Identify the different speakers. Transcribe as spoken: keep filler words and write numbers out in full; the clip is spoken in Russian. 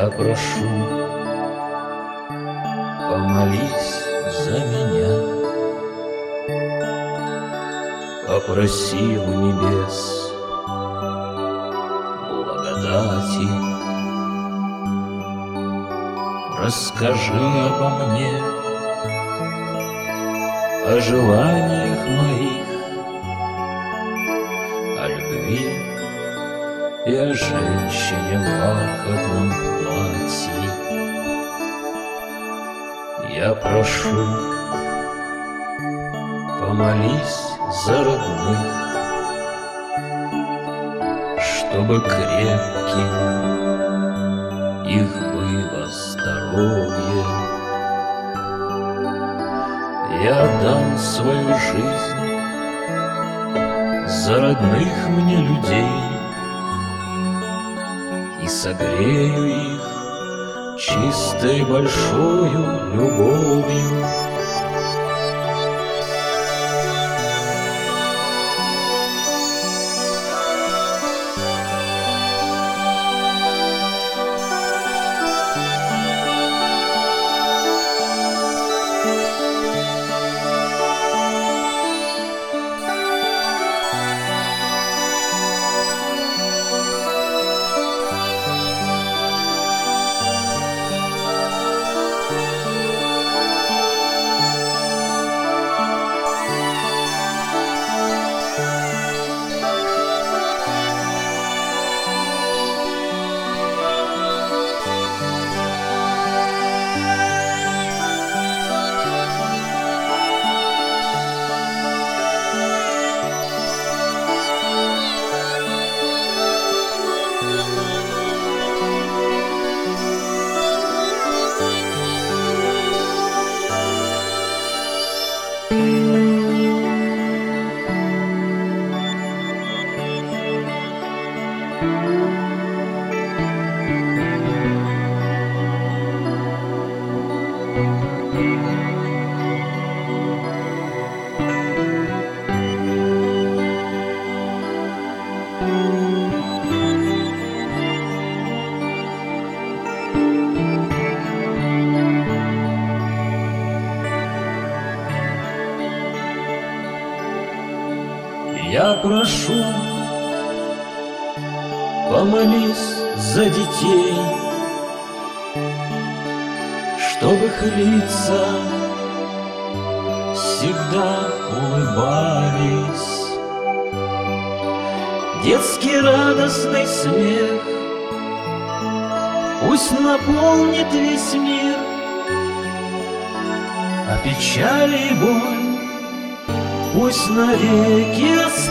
Speaker 1: Я прошу, помолись за меня, попроси у небес благодати. Расскажи обо мне, о желаниях моих, о любви и о женщине в бархатном платье. Я прошу, помолись за родных, чтобы крепким их было здоровье. Я дам свою жизнь за родных мне людей и согрею их чистой большою любовью. Я прошу, помолись за детей, чтобы их лица всегда улыбались. Детский радостный смех пусть наполнит весь мир, а печали и боль пусть навеки останутся.